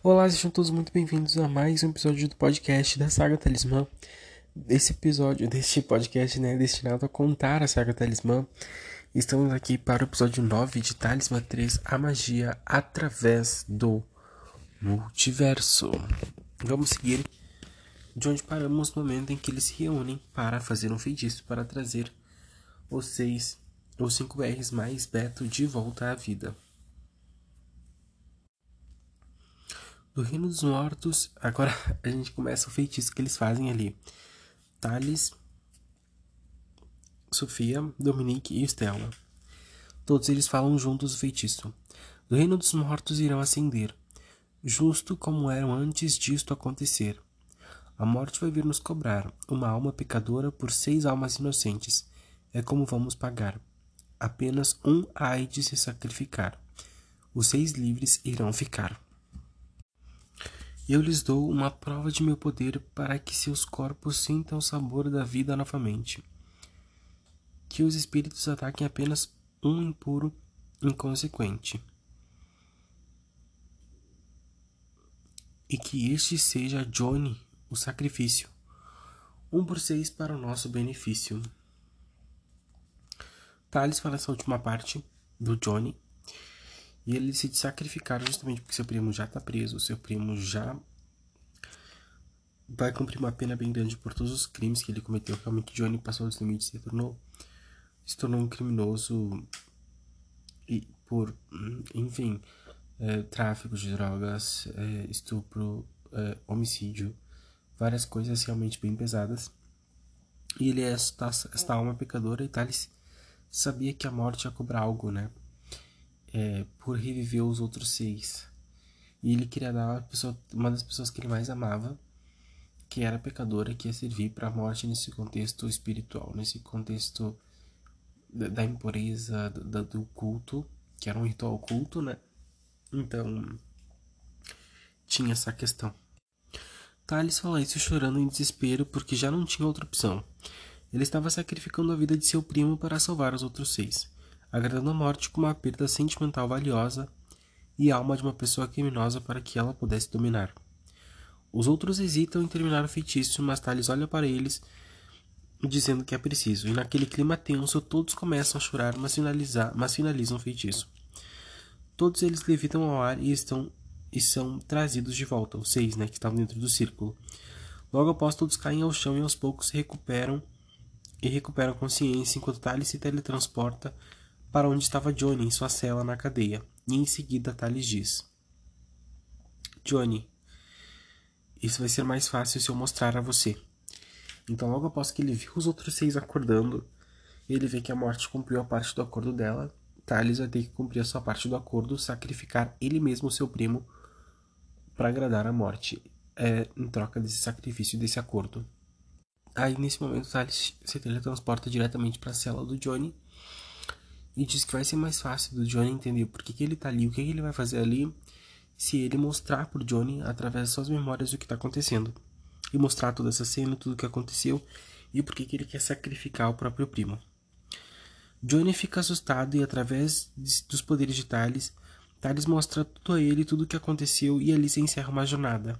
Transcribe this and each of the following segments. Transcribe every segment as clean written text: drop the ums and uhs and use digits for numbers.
Olá, sejam todos muito bem-vindos a mais um episódio do podcast da Saga Talismã. Deste podcast, destinado a contar a Saga Talismã. Estamos aqui para o episódio 9 de Talismã 3, a magia através do multiverso. Vamos seguir de onde paramos no momento em que eles se reúnem para fazer um feitiço para trazer os 5 R's mais Beto de volta à vida. Do Reino dos Mortos, agora a gente começa o feitiço que eles fazem ali. Thales, Sofia, Dominique e Stella. Todos eles falam juntos o feitiço. Do Reino dos Mortos irão ascender, justo como eram antes disto acontecer. A morte vai vir nos cobrar, uma alma pecadora por 6 almas inocentes. É como vamos pagar. Apenas um há de se sacrificar. Os 6 livres irão ficar. Eu lhes dou uma prova de meu poder para que seus corpos sintam o sabor da vida novamente. Que os espíritos ataquem apenas um impuro inconsequente. E que este seja Johnny, o sacrifício. 1 por 6 para o nosso benefício. Thales fala essa última parte do Johnny. E ele decide sacrificar justamente porque seu primo já está preso. Seu primo já vai cumprir uma pena bem grande por todos os crimes que ele cometeu. Realmente Johnny passou dos limites e se tornou um criminoso e por, enfim, tráfico de drogas, estupro, homicídio, várias coisas realmente bem pesadas. E ele é esta alma pecadora, e Thales sabia que a morte ia cobrar algo, por reviver os outros 6. E ele queria dar uma das pessoas que ele mais amava, que era pecadora, que ia servir para a morte nesse contexto espiritual, nesse contexto da impureza, do culto, que era um ritual culto, Então, tinha essa questão. Thales fala isso chorando em desespero porque já não tinha outra opção. Ele estava sacrificando a vida de seu primo para salvar os outros 6, agradando a morte com uma perda sentimental valiosa e a alma de uma pessoa criminosa para que ela pudesse dominar. Os outros hesitam em terminar o feitiço, mas Thales olha para eles dizendo que é preciso, e naquele clima tenso todos começam a chorar, mas finalizam o feitiço. Todos eles levitam ao ar e são trazidos de volta, os 6, que estavam dentro do círculo. Logo após, todos caem ao chão e aos poucos recuperam consciência, enquanto Thales se teletransporta para onde estava Johnny em sua cela na cadeia. E em seguida Thales diz: Johnny, isso vai ser mais fácil se eu mostrar a você. Então, logo após que ele viu os outros 6 acordando, ele vê que a morte cumpriu a parte do acordo dela. Thales vai ter que cumprir a sua parte do acordo, sacrificar ele mesmo, seu primo, para agradar a morte, em troca desse sacrifício, desse acordo. Aí, nesse momento, Thales se teletransporta diretamente para a cela do Johnny e diz que vai ser mais fácil do Johnny entender por que ele está ali, o que ele vai fazer ali, se ele mostrar para o Johnny, através das suas memórias, o que está acontecendo. E mostrar toda essa cena, tudo o que aconteceu e por que ele quer sacrificar o próprio primo. Johnny fica assustado e, através dos poderes de Thales mostra tudo a ele, tudo o que aconteceu, e ali se encerra uma jornada.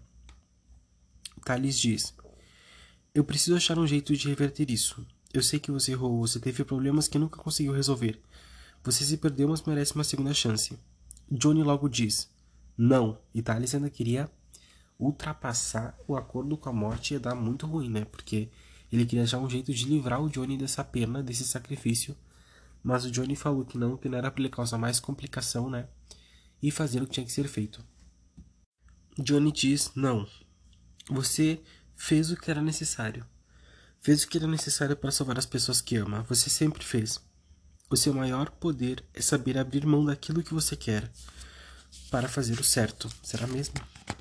Thales diz: eu preciso achar um jeito de reverter isso. Eu sei que você errou, você teve problemas que nunca conseguiu resolver. Você se perdeu, mas merece uma segunda chance. Johnny logo diz: não. E Thales ainda queria ultrapassar o acordo com a morte, ia dar muito ruim, porque ele queria achar um jeito de livrar o Johnny dessa pena, desse sacrifício. Mas o Johnny falou que não era para ele causar mais complicação, e fazer o que tinha que ser feito. Johnny diz: não. Você fez o que era necessário. Fez o que era necessário para salvar as pessoas que ama. Você sempre fez. O seu maior poder é saber abrir mão daquilo que você quer para fazer o certo. Será mesmo?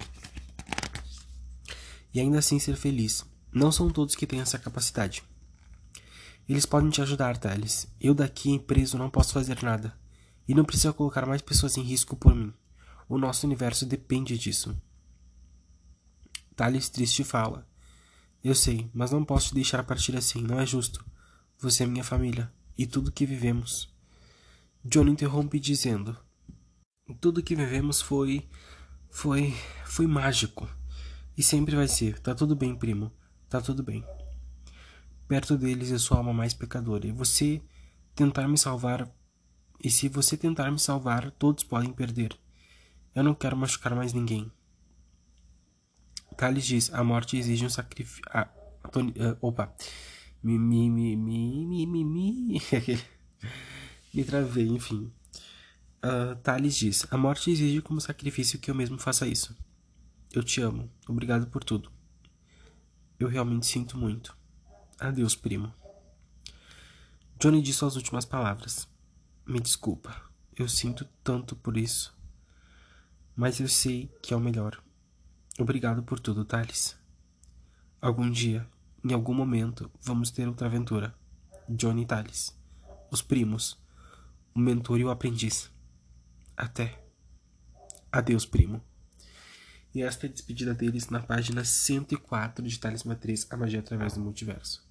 E ainda assim ser feliz. Não são todos que têm essa capacidade. Eles podem te ajudar, Thales. Eu daqui, preso, não posso fazer nada. E não precisa colocar mais pessoas em risco por mim. O nosso universo depende disso. Thales triste fala: eu sei, mas não posso te deixar partir assim, não é justo. Você é minha família, e tudo que vivemos. John interrompe dizendo: tudo que vivemos foi Foi, foi mágico. E sempre vai ser. Tá tudo bem, primo. Tá tudo bem. Perto deles eu sou a alma mais pecadora. Tentar me salvar. E se você tentar me salvar, todos podem perder. Eu não quero machucar mais ninguém. Thales diz: a morte exige um sacrifício. Opa. Me travei, enfim. Thales diz: a morte exige como sacrifício que eu mesmo faça isso. Eu te amo. Obrigado por tudo. Eu realmente sinto muito. Adeus, primo. Johnny disse suas últimas palavras. Me desculpa. Eu sinto tanto por isso. Mas eu sei que é o melhor. Obrigado por tudo, Thales. Algum dia, em algum momento, vamos ter outra aventura. Johnny e Thales. Os primos. O mentor e o aprendiz. Até. Adeus, primo. E esta é a despedida deles na página 104 de Talismã 3, A Magia Através do Multiverso.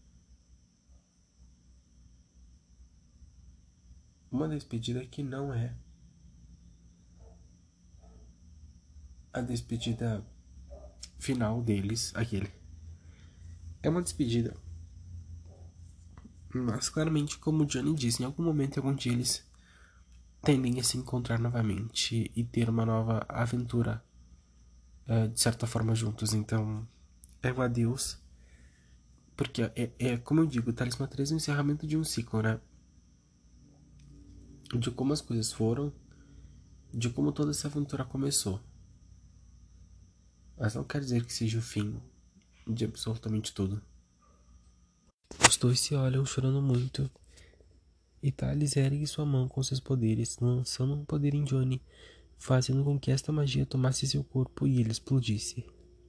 Uma despedida que não é a despedida final deles, aquele. É uma despedida. Mas claramente, como o Johnny disse, em algum momento, algum dia eles tendem a se encontrar novamente e ter uma nova aventura, de certa forma, juntos. Então, é um adeus. Porque como eu digo, o Talismã 3 é o encerramento de um ciclo, né? De como as coisas foram, de como toda essa aventura começou. Mas não quer dizer que seja o fim de absolutamente tudo. Os dois se olham chorando muito. E Thales ergue sua mão com seus poderes, lançando um poder em Johnny, fazendo com que esta magia tomasse seu corpo e ele explodisse.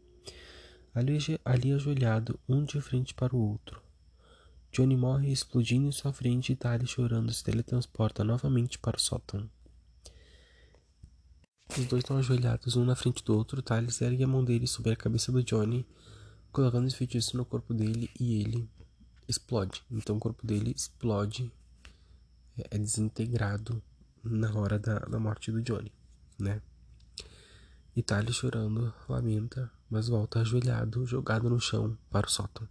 Ali ajoelhado, um de frente para o outro. Johnny morre explodindo em sua frente e Thales, chorando, se teletransporta novamente para o sótão. Os dois estão ajoelhados, um na frente do outro. Thales ergue a mão dele sobre a cabeça do Johnny, colocando esse feitiço no corpo dele e ele explode. Então o corpo dele explode, é desintegrado na hora da morte do Johnny, né? E Thales, chorando, lamenta, mas volta ajoelhado, jogado no chão para o sótão.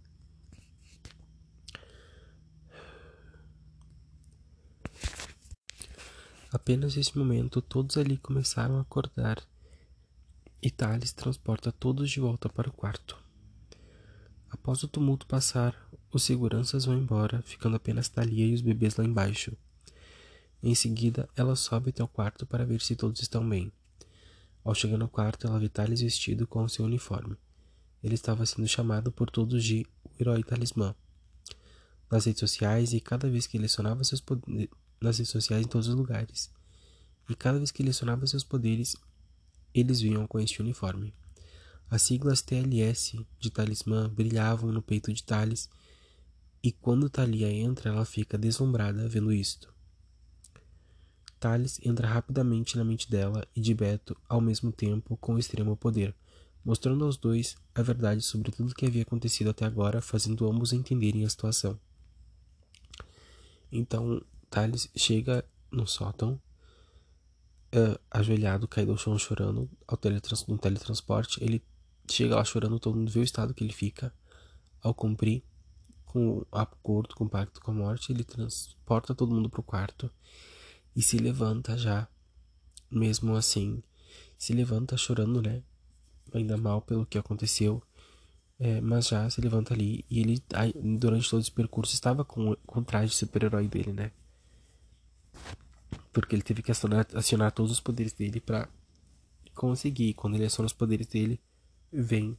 Apenas nesse momento, todos ali começaram a acordar e Thales transporta todos de volta para o quarto. Após o tumulto passar, os seguranças vão embora, ficando apenas Thalia e os bebês lá embaixo. Em seguida, ela sobe até o quarto para ver se todos estão bem. Ao chegar no quarto, ela vê Thales vestido com o seu uniforme. Ele estava sendo chamado por todos de o Herói Talismã nas redes sociais, e cada vez que ele acionava seus poderes nas redes sociais, em todos os lugares. E cada vez que ele acionava seus poderes, eles vinham com este uniforme. As siglas TLS de Talismã brilhavam no peito de Thales, e quando Thalia entra, ela fica deslumbrada vendo isto. Thales entra rapidamente na mente dela e de Beto ao mesmo tempo com extremo poder, mostrando aos dois a verdade sobre tudo o que havia acontecido até agora, fazendo ambos entenderem a situação. Então, Thales chega no sótão, ajoelhado, caído ao chão chorando, no teletransporte. Ele chega lá chorando, todo mundo vê o estado que ele fica. Ao cumprir com o acordo, com o pacto com a morte, ele transporta todo mundo pro quarto e se levanta já, mesmo assim, se levanta chorando, né, ainda mal pelo que aconteceu, mas já se levanta ali, e ele, durante todo esse percurso, estava com o traje de super-herói dele, né, porque ele teve que acionar todos os poderes dele pra conseguir. Quando ele aciona os poderes dele, vem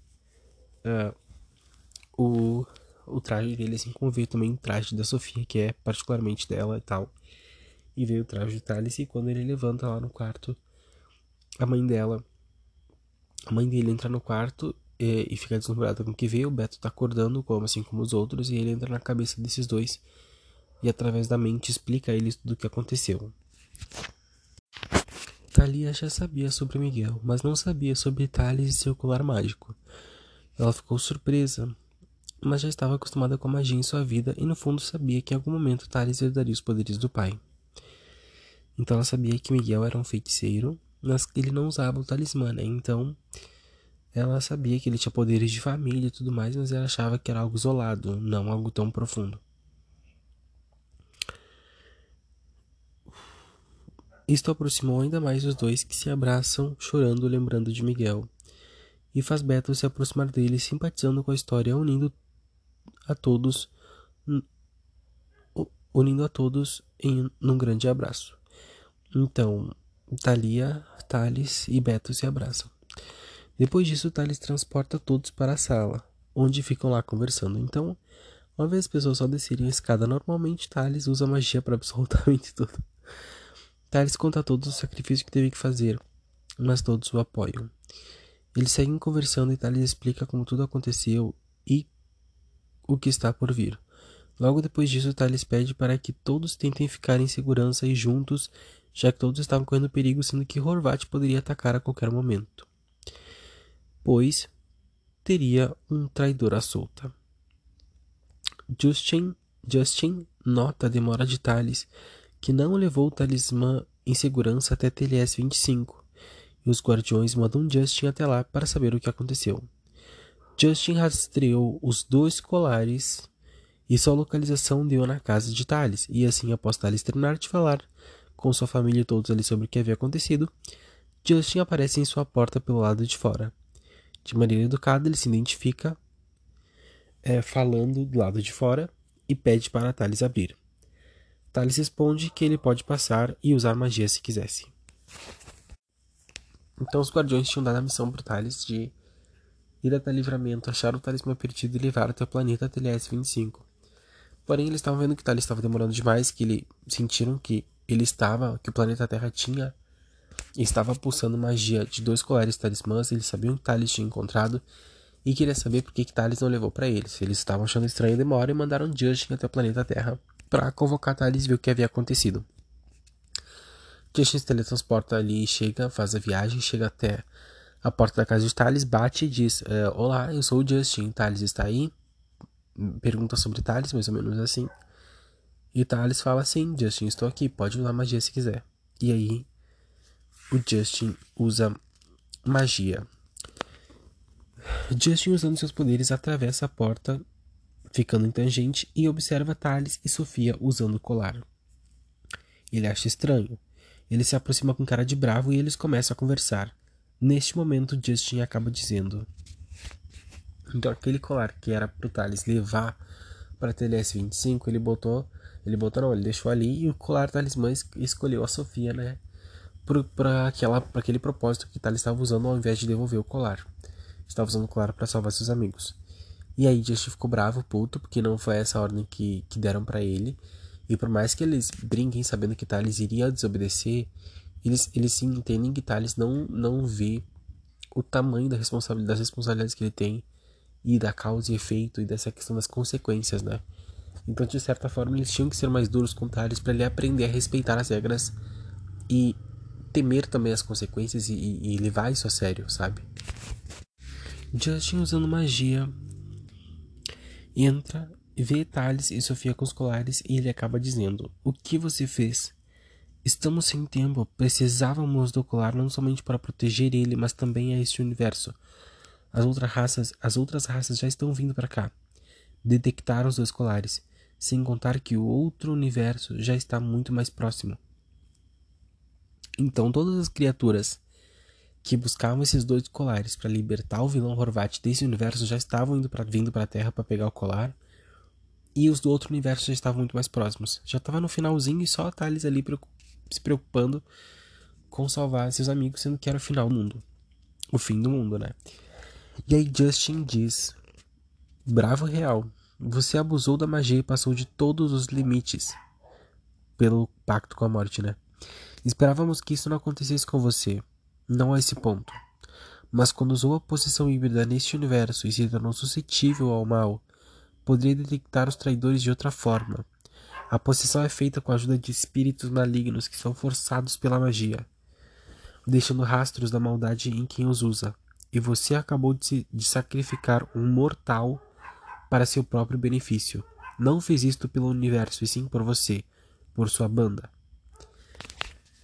o traje dele, assim como veio também o traje da Sofia, que é particularmente dela e tal. E veio o traje de Thales, e quando ele levanta lá no quarto, a mãe dele entra no quarto e fica deslumbrada com o que vê. O Beto tá acordando, assim como os outros, e ele entra na cabeça desses dois e através da mente explica a eles tudo o que aconteceu. Thalia já sabia sobre Miguel, mas não sabia sobre Thales e seu colar mágico. Ela ficou surpresa, mas já estava acostumada com a magia em sua vida e no fundo sabia que em algum momento Thales herdaria os poderes do pai. Então ela sabia que Miguel era um feiticeiro, mas ele não usava o talismã, né? Então, ela sabia que ele tinha poderes de família e tudo mais, mas ela achava que era algo isolado, não algo tão profundo. Isto aproximou ainda mais os dois, que se abraçam, chorando, lembrando de Miguel, e faz Beto se aproximar dele, simpatizando com a história, a todos, unindo a todos num grande abraço. Então, Thalia, Thales e Beto se abraçam. Depois disso, Thales transporta todos para a sala, onde ficam lá conversando. Então, uma vez as pessoas só descerem a escada normalmente, Thales usa magia para absolutamente tudo. Thales conta a todos o sacrifício que teve que fazer, mas todos o apoiam. Eles seguem conversando e Thales explica como tudo aconteceu e o que está por vir. Logo depois disso, Thales pede para que todos tentem ficar em segurança e juntos, já que todos estavam correndo perigo, sendo que Horvat poderia atacar a qualquer momento, pois teria um traidor à solta. Justin nota a demora de Thales, que não levou o talismã em segurança até TLS 25, e os guardiões mandam Justin até lá para saber o que aconteceu. Justin rastreou os 2 colares e sua localização deu na casa de Thales, e assim, após Thales terminar de falar com sua família e todos ali sobre o que havia acontecido, Justin aparece em sua porta pelo lado de fora. De maneira educada, ele se identifica falando do lado de fora e pede para Thales abrir. Thales responde que ele pode passar e usar magia se quisesse. Então os guardiões tinham dado a missão para Thales de ir até Livramento, achar o talismã perdido e levar até o planeta TLS 25. Porém, eles estavam vendo que Thales estava demorando demais, que sentiram que que o planeta Terra estava pulsando magia de 2 colares talismãs. Eles sabiam que Thales tinha encontrado e queria saber por que Thales não levou para eles. Eles estavam achando estranha a demora e mandaram Justin até o planeta Terra para convocar Thales e ver o que havia acontecido. Justin se teletransporta ali, faz a viagem, chega até a porta da casa de Thales, bate e diz: Olá, eu sou o Justin, Thales está aí? Pergunta sobre Thales, mais ou menos assim. E Thales fala assim: Justin, estou aqui, pode usar magia se quiser. E aí, o Justin usa magia. Justin, usando seus poderes, atravessa a porta, ficando em tangente, e observa Thales e Sofia usando o colar. Ele acha estranho. Ele se aproxima com cara de bravo e eles começam a conversar. Neste momento, Justin acaba dizendo: então aquele colar que era pro Thales levar para TLS 25, ele deixou ali, e o colar talismã escolheu a Sofia, né? Para aquele propósito que Thales estava usando, ao invés de devolver o colar. Estava usando o colar para salvar seus amigos. E aí Justin ficou bravo, puto, porque não foi essa a ordem que deram para ele. E por mais que eles brinquem sabendo que Thales iria desobedecer, eles sim entendem que Thales não vê o tamanho das responsabilidades que ele tem, e da causa e efeito, e dessa questão das consequências, né? Então, de certa forma, eles tinham que ser mais duros com Thales para ele aprender a respeitar as regras e temer também as consequências e levar isso a sério, sabe? Justin, usando magia, entra, vê Thales e Sofia com os colares e ele acaba dizendo: o que você fez? Estamos sem tempo, precisávamos do colar não somente para proteger ele, mas também a este universo. As outras raças já estão vindo para cá. Detectaram os 2 colares, sem contar que o outro universo já está muito mais próximo. Então todas as criaturas que buscavam esses 2 colares para libertar o vilão Horvat desse universo já estavam vindo para a Terra para pegar o colar, e os do outro universo já estavam muito mais próximos. Já estava no finalzinho e só a Thales ali se preocupando com salvar seus amigos, sendo que era o final do mundo. O fim do mundo, né? E aí Justin diz: bravo real, você abusou da magia e passou de todos os limites pelo pacto com a morte, né? Esperávamos que isso não acontecesse com você, não a esse ponto. Mas quando usou a possessão híbrida neste universo e se tornou suscetível ao mal, poderia detectar os traidores de outra forma. A possessão é feita com a ajuda de espíritos malignos que são forçados pela magia, deixando rastros da maldade em quem os usa. E você acabou de sacrificar um mortal para seu próprio benefício. Não fez isto pelo universo, e sim por você, por sua banda.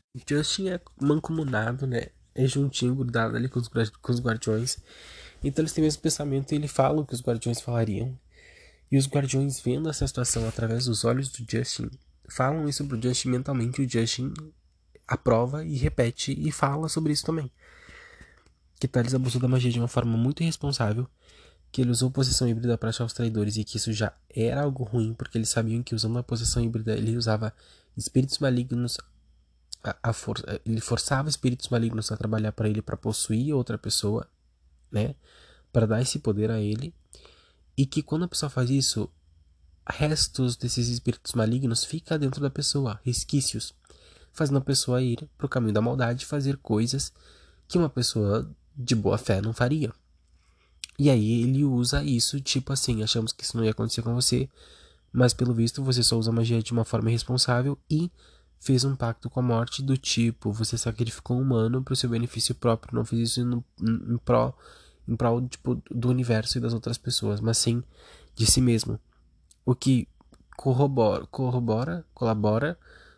Justin é mancomunado, né? É juntinho, grudado ali com os guardiões. Então eles têm o mesmo pensamento e ele fala o que os guardiões falariam. E os guardiões, vendo essa situação através dos olhos do Justin, falam isso pro Justin mentalmente. E o Justin aprova e repete e fala sobre isso também. Que Thales abusou da magia de uma forma muito irresponsável, que ele usou possessão híbrida para achar os traidores e que isso já era algo ruim, porque eles sabiam que usando a possessão híbrida ele usava espíritos malignos, ele forçava espíritos malignos a trabalhar para ele para possuir outra pessoa, né? Para dar esse poder a ele. E que quando a pessoa faz isso, restos desses espíritos malignos fica dentro da pessoa, resquícios, fazendo a pessoa ir pro caminho da maldade e fazer coisas que uma pessoa de boa fé não faria. E aí ele usa isso, tipo assim, achamos que isso não ia acontecer com você, mas pelo visto você só usa magia de uma forma irresponsável e fez um pacto com a morte do tipo, você sacrificou um humano pro seu benefício próprio, não fez isso em prol tipo, do universo e das outras pessoas, mas sim de si mesmo. O que colabora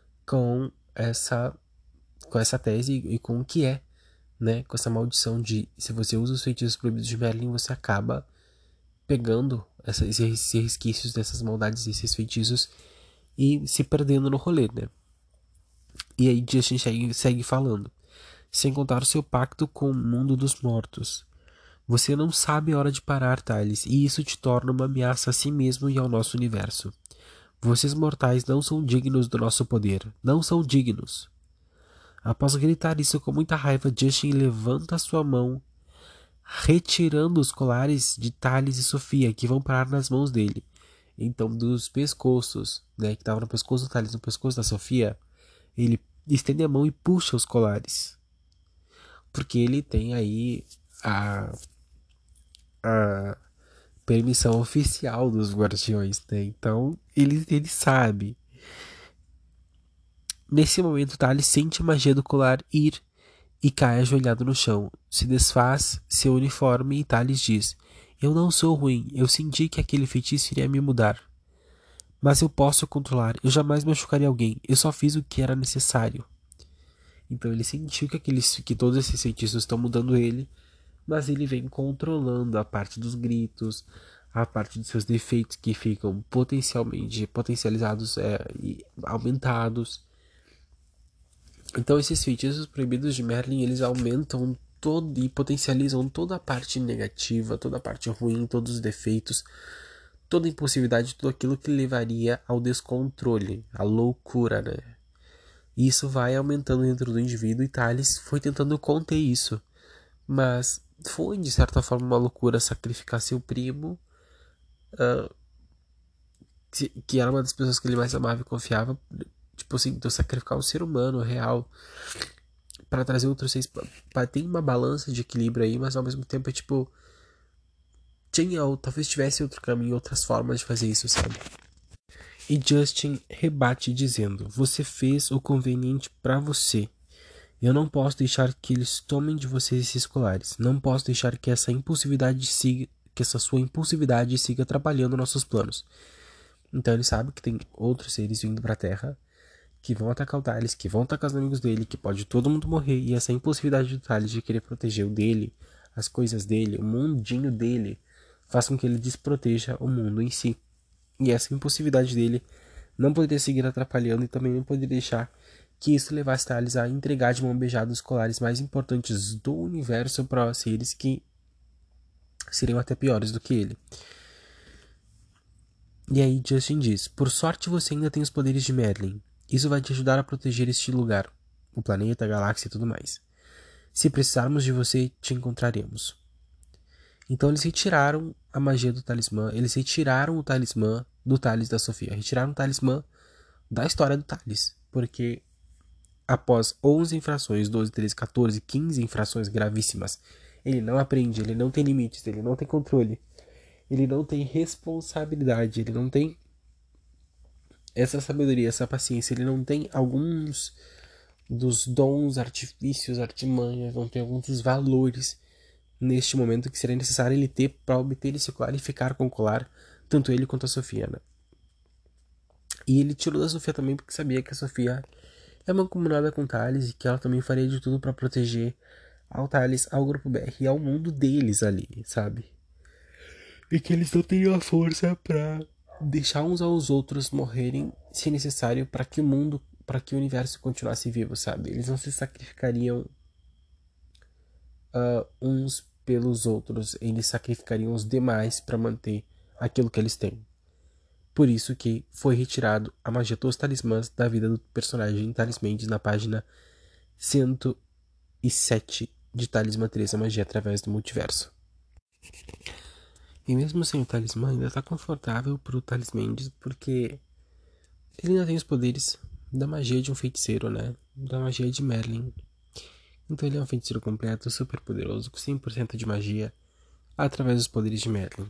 com essa tese e com o que é, né? Com essa maldição de se você usa os feitiços proibidos de Merlin, você acaba pegando esses resquícios dessas maldades, esses feitiços e se perdendo no rolê, né? E aí Justin segue falando. Sem contar o seu pacto com o mundo dos mortos. Você não sabe a hora de parar, Thales, e isso te torna uma ameaça a si mesmo e ao nosso universo. Vocês mortais não são dignos do nosso poder. Não são dignos. Após gritar isso com muita raiva, Justin levanta sua mão, retirando os colares de Thales e Sofia, que vão parar nas mãos dele. Então, dos pescoços, né, que estavam no pescoço do Thales, no pescoço da Sofia, ele estende a mão e puxa os colares. Porque ele tem aí a permissão oficial dos guardiões, né? Então, ele sabe. Nesse momento, Thales sente a magia do colar ir e cai ajoelhado no chão. Se desfaz seu uniforme e Thales diz: Eu não sou ruim, eu senti que aquele feitiço iria me mudar. Mas eu posso controlar, eu jamais machucaria alguém, eu só fiz o que era necessário. Então ele sentiu que todos esses feitiços estão mudando ele, mas ele vem controlando a parte dos gritos, a parte dos seus defeitos que ficam potencialmente potencializados e aumentados. Então esses feitiços proibidos de Merlin, eles aumentam todo e potencializam toda a parte negativa, toda a parte ruim, todos os defeitos, toda a impulsividade, tudo aquilo que levaria ao descontrole, à loucura, né? E isso vai aumentando dentro do indivíduo e Thales foi tentando conter isso. Mas foi, de certa forma, uma loucura sacrificar seu primo, que era uma das pessoas que ele mais amava e confiava. Tipo assim, então sacrificar um ser humano real para trazer outros seis. Tem uma balança de equilíbrio aí, mas ao mesmo tempo é tipo. Tinha, ou talvez tivesse outro caminho, outras formas de fazer isso, sabe? E Justin rebate dizendo: Você fez o conveniente para você. Eu não posso deixar que eles tomem de vocês esses colares. Não posso deixar que essa sua impulsividade siga atrapalhando nossos planos. Então ele sabe que tem outros seres vindo pra Terra que vão atacar o Thales, que vão atacar os amigos dele, que pode todo mundo morrer. E essa impulsividade do Thales de querer proteger o dele, as coisas dele, o mundinho dele, faz com que ele desproteja o mundo em si. E essa impulsividade dele não poderia seguir atrapalhando e também não poderia deixar que isso levasse Thales a entregar de mão beijada os colares mais importantes do universo para seres que seriam até piores do que ele. E aí Justin diz: Por sorte você ainda tem os poderes de Merlin. Isso vai te ajudar a proteger este lugar, o planeta, a galáxia e tudo mais. Se precisarmos de você, te encontraremos. Então eles retiraram a magia do talismã, eles retiraram o talismã do Thales da Sofia, retiraram o talismã da história do Thales, porque após 11 infrações, 12, 13, 14, 15 infrações gravíssimas, ele não aprende, ele não tem limites, ele não tem controle, ele não tem responsabilidade, ele não tem essa sabedoria, essa paciência, ele não tem alguns dos dons, artifícios, artimanhas, não tem alguns dos valores neste momento que seria necessário ele ter para obter esse colar e ficar com o colar, tanto ele quanto a Sofia, né? E ele tirou da Sofia também porque sabia que a Sofia é mancomunada com o Thales e que ela também faria de tudo pra proteger ao Thales, ao Grupo BR e ao mundo deles ali, sabe? E que eles não teriam a força pra deixar uns aos outros morrerem se necessário para que o mundo, para que o universo continuasse vivo, sabe? Eles não se sacrificariam uns pelos outros, eles sacrificariam os demais para manter aquilo que eles têm. Por isso que foi retirado a magia dos talismãs da vida do personagem Thales Mendes na página 107 de Talismã 3, a magia através do multiverso. E mesmo sem o talismã, ainda tá confortável pro Thales Mendes, porque ele ainda tem os poderes da magia de um feiticeiro, né? Da magia de Merlin. Então ele é um feiticeiro completo, super poderoso, com 100% de magia, através dos poderes de Merlin.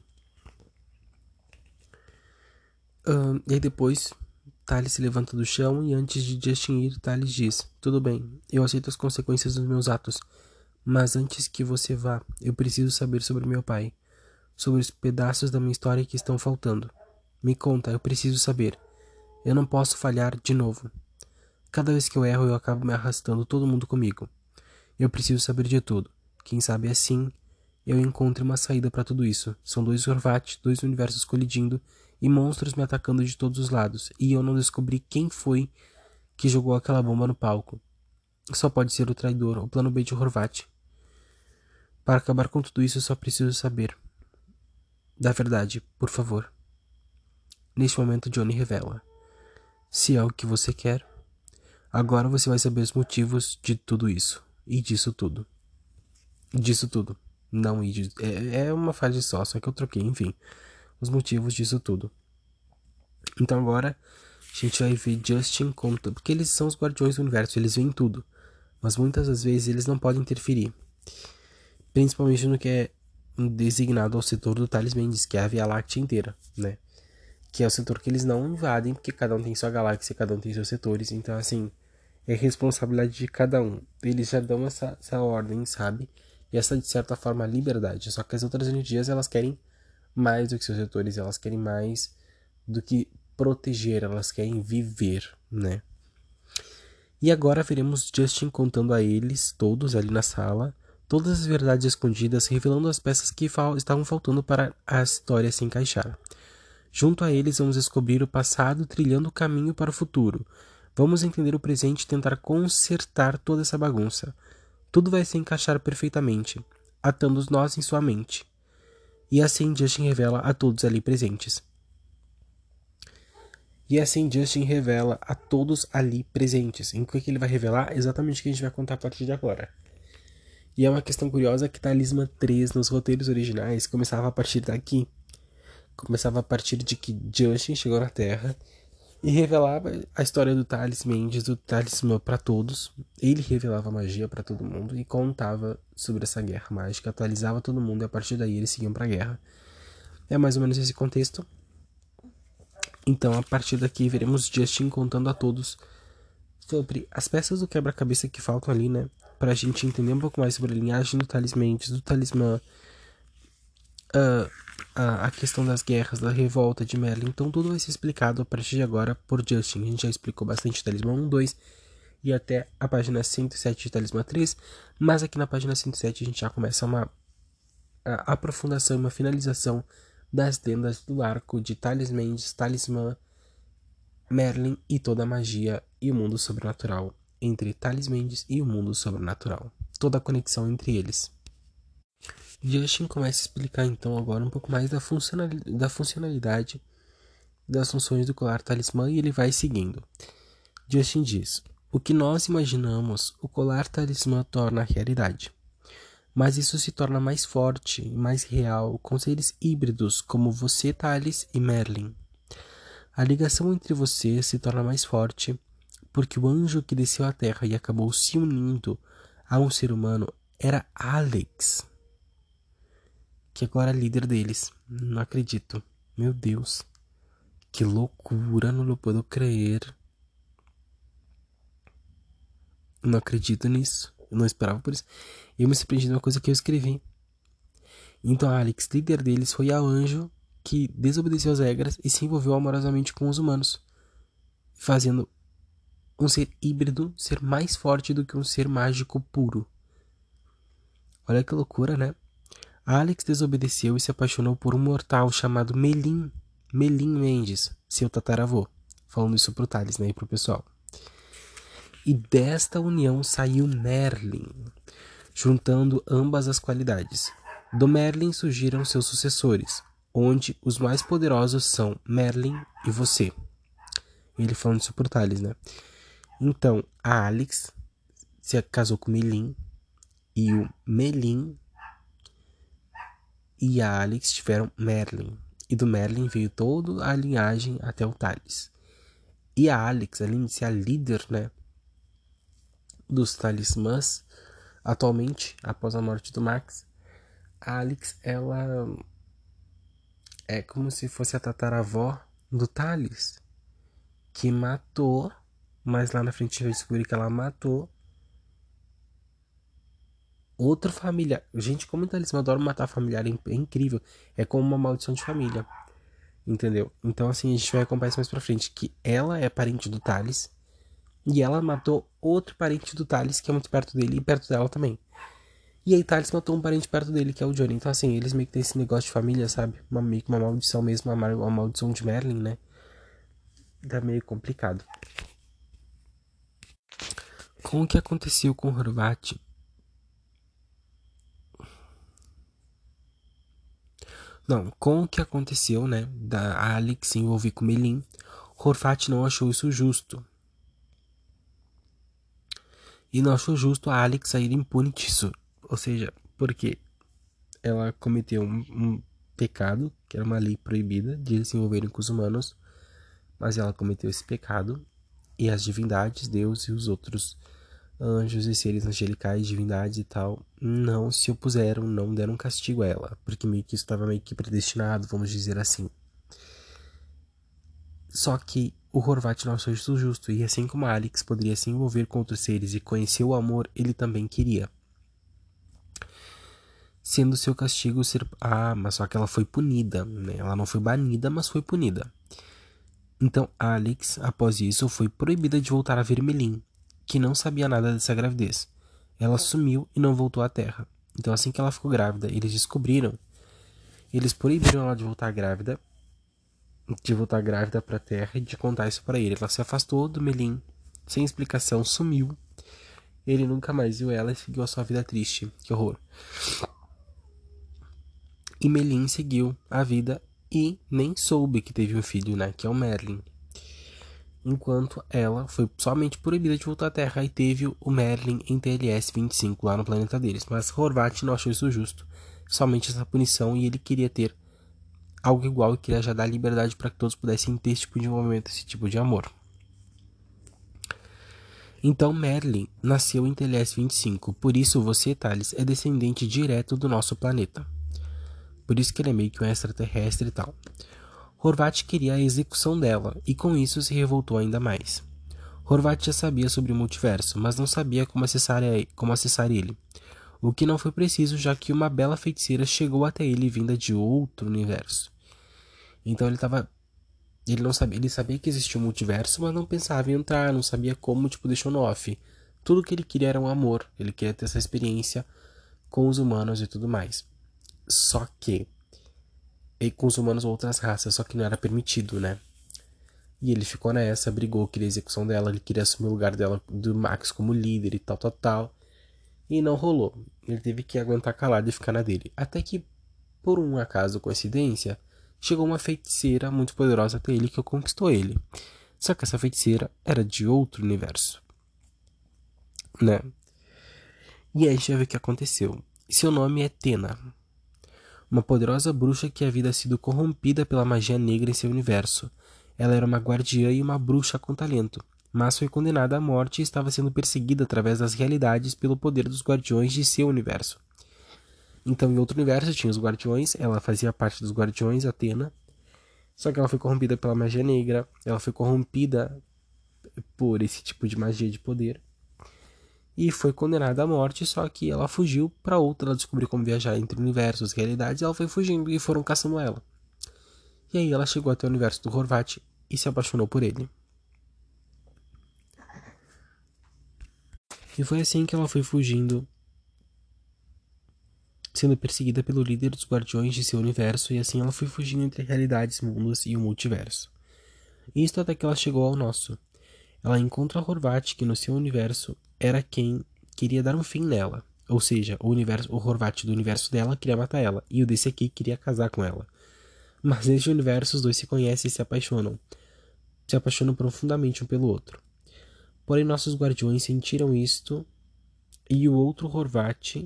E aí depois, Thales se levanta do chão e antes de Justin ir, Thales diz: tudo bem, eu aceito as consequências dos meus atos, mas antes que você vá, eu preciso saber sobre meu pai, sobre os pedaços da minha história que estão faltando. Me conta, eu preciso saber. Eu não posso falhar de novo. Cada vez que eu erro, eu acabo me arrastando todo mundo comigo. Eu preciso saber de tudo. Quem sabe assim eu encontre uma saída para tudo isso. São dois Horvat, dois universos colidindo e monstros me atacando de todos os lados. E eu não descobri quem foi que jogou aquela bomba no palco. Só pode ser o traidor, o plano B de Horvat. Para acabar com tudo isso, eu só preciso saber da verdade, por favor. Neste momento, Johnny revela: se é o que você quer, agora você vai saber os motivos de tudo isso. E disso tudo. Disso tudo. Não, é uma frase só que eu troquei, enfim. Os motivos disso tudo. Então agora a gente vai ver Justin conta, porque eles são os guardiões do universo, eles veem tudo. Mas muitas das vezes eles não podem interferir. Principalmente no que é designado ao setor do Thales Mendes, que é a Via Láctea inteira, né? Que é o setor que eles não invadem, porque cada um tem sua galáxia, cada um tem seus setores. Então, assim, é responsabilidade de cada um. Eles já dão essa ordem, sabe? E essa, de certa forma, liberdade. Só que as outras energias, elas querem mais do que seus setores, elas querem mais do que proteger, elas querem viver, né? E agora veremos Justin contando a eles, todos ali na sala, todas as verdades escondidas, revelando as peças que estavam faltando para a história se encaixar. Junto a eles, vamos descobrir o passado trilhando o caminho para o futuro. Vamos entender o presente e tentar consertar toda essa bagunça. Tudo vai se encaixar perfeitamente, atando os nós em sua mente. E assim Justin revela a todos ali presentes. Em que ele vai revelar? Exatamente o que a gente vai contar a partir de agora. E é uma questão curiosa que Talismã 3 nos roteiros originais começava a partir daqui. Começava a partir de que Justin chegou na Terra e revelava a história do Thales Mendes, do talismã para todos. Ele revelava a magia para todo mundo e contava sobre essa guerra mágica, atualizava todo mundo e a partir daí eles seguiam para a guerra. É mais ou menos esse contexto. Então, a partir daqui, veremos Justin contando a todos sobre as peças do quebra-cabeça que faltam ali, né? Pra gente entender um pouco mais sobre a linhagem do Thales Mendes, do talismã, a questão das guerras, da revolta de Merlin. Então tudo vai ser explicado a partir de agora por Justin. A gente já explicou bastante Talismã 1, 2 e até a página 107 de Talismã 3, mas aqui na página 107 a gente já começa uma aprofundação, uma finalização das lendas do arco de Thales Mendes, Talismã, Merlin e toda a magia e o mundo sobrenatural entre Thales Mendes e o mundo sobrenatural. Toda a conexão entre eles. Justin começa a explicar então agora um pouco mais da funcionalidade das funções do colar talismã e ele vai seguindo. Justin diz: o que nós imaginamos, o colar talismã torna realidade. Mas isso se torna mais forte e mais real com seres híbridos como você, Thales, e Merlin. A ligação entre vocês se torna mais forte porque o anjo que desceu à Terra e acabou se unindo a um ser humano era Alex, que agora é líder deles. Não acredito. Meu Deus. Que loucura, não puedo crer. Não acredito nisso. Eu não esperava por isso. Eu me surpreendi de uma coisa que eu escrevi. Então Alex, líder deles, foi ao anjo que desobedeceu as regras e se envolveu amorosamente com os humanos, fazendo um ser híbrido ser mais forte do que um ser mágico puro. Olha que loucura, né? Alex desobedeceu e se apaixonou por um mortal chamado Melim Mendes, seu tataravô. Falando isso pro Thales, né, e pro pessoal. E desta união saiu Merlin, juntando ambas as qualidades. Do Merlin surgiram seus sucessores, onde os mais poderosos são Merlin e você. Ele falando isso pro Thales, né? Então, a Alex se casou com Melim, e o Melim e a Alex tiveram Merlin. E do Merlin veio toda a linhagem até o Thales. E a Alex, além de ser a líder, né, dos talismãs, atualmente, após a morte do Max, a Alex, ela é como se fosse a tataravó do Thales, que matou, mas lá na frente a gente vai descobrir que ela matou outra família. Gente, como o talismã adora matar familiar, é incrível. É como uma maldição de família. Entendeu? Então, assim, a gente vai acompanhar isso mais pra frente. Que ela é parente do Thales. E ela matou outro parente do Thales, que é muito perto dele, e perto dela também. E aí Thales matou um parente perto dele, que é o Johnny. Então, assim, eles meio que têm esse negócio de família, sabe? Meio que uma maldição mesmo, uma maldição de Merlin, né? Tá meio complicado. Com o que aconteceu com Horvat? Não, com o que aconteceu, né? Da Alex se envolver com Melim, Horvat não achou isso justo. E não achou justo a Alex sair impune disso. Ou seja, porque ela cometeu um pecado, que era uma lei proibida de eles se envolverem com os humanos, mas ela cometeu esse pecado, e as divindades, Deus e os outros anjos e seres angelicais, divindades e tal, não se opuseram, não deram castigo a ela, porque meio que isso estava meio que predestinado, vamos dizer assim. Só que o Horvat não achou isso justo, e assim como a Alex poderia se envolver com outros seres e conhecer o amor, ele também queria. Sendo seu castigo ser... mas só que ela foi punida, né? Ela não foi banida, mas foi punida. Então Alex, após isso, foi proibida de voltar a ver Melim, que não sabia nada dessa gravidez. Ela sumiu e não voltou à Terra. Então assim que ela ficou grávida, eles proibiram ela de voltar grávida para a Terra e de contar isso para ele. Ela se afastou do Melim, sem explicação, sumiu. Ele nunca mais viu ela e seguiu a sua vida triste. Que horror. E Melim seguiu a vida e nem soube que teve um filho, né? Que é o Merlin. Enquanto ela foi somente proibida de voltar à Terra e teve o Merlin em TLS-25 lá no planeta deles. Mas Horvat não achou isso justo. Somente essa punição, e ele queria ter algo igual e queria já dar liberdade para que todos pudessem ter esse tipo de envolvimento, esse tipo de amor. Então Merlin nasceu em TLS-25, por isso você, Thales, é descendente direto do nosso planeta. Por isso que ele é meio que um extraterrestre e tal. Horvat queria a execução dela, e com isso se revoltou ainda mais. Horvat já sabia sobre o multiverso, mas não sabia como acessar ele. O que não foi preciso, já que uma bela feiticeira chegou até ele vinda de outro universo. Então ele sabia que existia um multiverso, mas não pensava em entrar, não sabia como, deixou no off. Tudo que ele queria era um amor, ele queria ter essa experiência com os humanos e tudo mais. Só que e com os humanos ou outras raças, só que não era permitido, né? E ele ficou nessa, brigou, queria a execução dela, ele queria assumir o lugar dela, do Max como líder e tal, tal, tal. E não rolou. Ele teve que aguentar calado e ficar na dele. Até que, por um acaso, coincidência, chegou uma feiticeira muito poderosa até ele que conquistou ele. Só que essa feiticeira era de outro universo, né? E aí a gente vai ver o que aconteceu. Seu nome é Tena, uma poderosa bruxa que havia sido corrompida pela magia negra em seu universo. Ela era uma guardiã e uma bruxa com talento, mas foi condenada à morte e estava sendo perseguida através das realidades pelo poder dos guardiões de seu universo. Então, em outro universo tinha os guardiões, ela fazia parte dos guardiões, Atena, só que ela foi corrompida pela magia negra, ela foi corrompida por esse tipo de magia de poder, e foi condenada à morte, só que ela fugiu para outra, ela descobriu como viajar entre universos, realidades, e ela foi fugindo e foram caçando ela. E aí ela chegou até o universo do Horvat e se apaixonou por ele. E foi assim que ela foi fugindo, sendo perseguida pelo líder dos guardiões de seu universo, e assim ela foi fugindo entre realidades, mundos e o multiverso. Isto até que ela chegou ao nosso. Ela encontra a Horvat, que no seu universo era quem queria dar um fim nela. Ou seja, o Horvat do universo dela queria matar ela, e o desse aqui queria casar com ela. Mas neste universo os dois se conhecem e se apaixonam. Se apaixonam profundamente um pelo outro. Porém, nossos guardiões sentiram isto, e o outro Horvat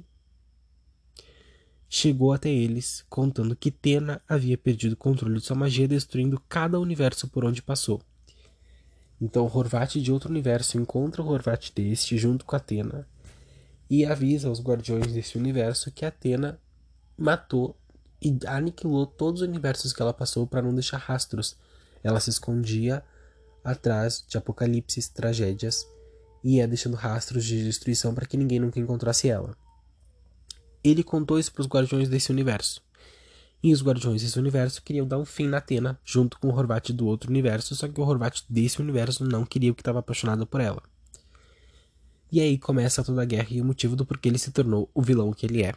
chegou até eles, contando que Tena havia perdido o controle de sua magia, destruindo cada universo por onde passou. Então o Horvat de outro universo encontra o Horvat deste junto com Athena e avisa aos guardiões desse universo que Athena matou e aniquilou todos os universos que ela passou para não deixar rastros. Ela se escondia atrás de apocalipses, tragédias e ia deixando rastros de destruição para que ninguém nunca encontrasse ela. Ele contou isso para os guardiões desse universo. E os guardiões desse universo queriam dar um fim na Athena, junto com o Horvat do outro universo, só que o Horvat desse universo não queria, porque estava apaixonado por ela. E aí começa toda a guerra e o motivo do porquê ele se tornou o vilão que ele é.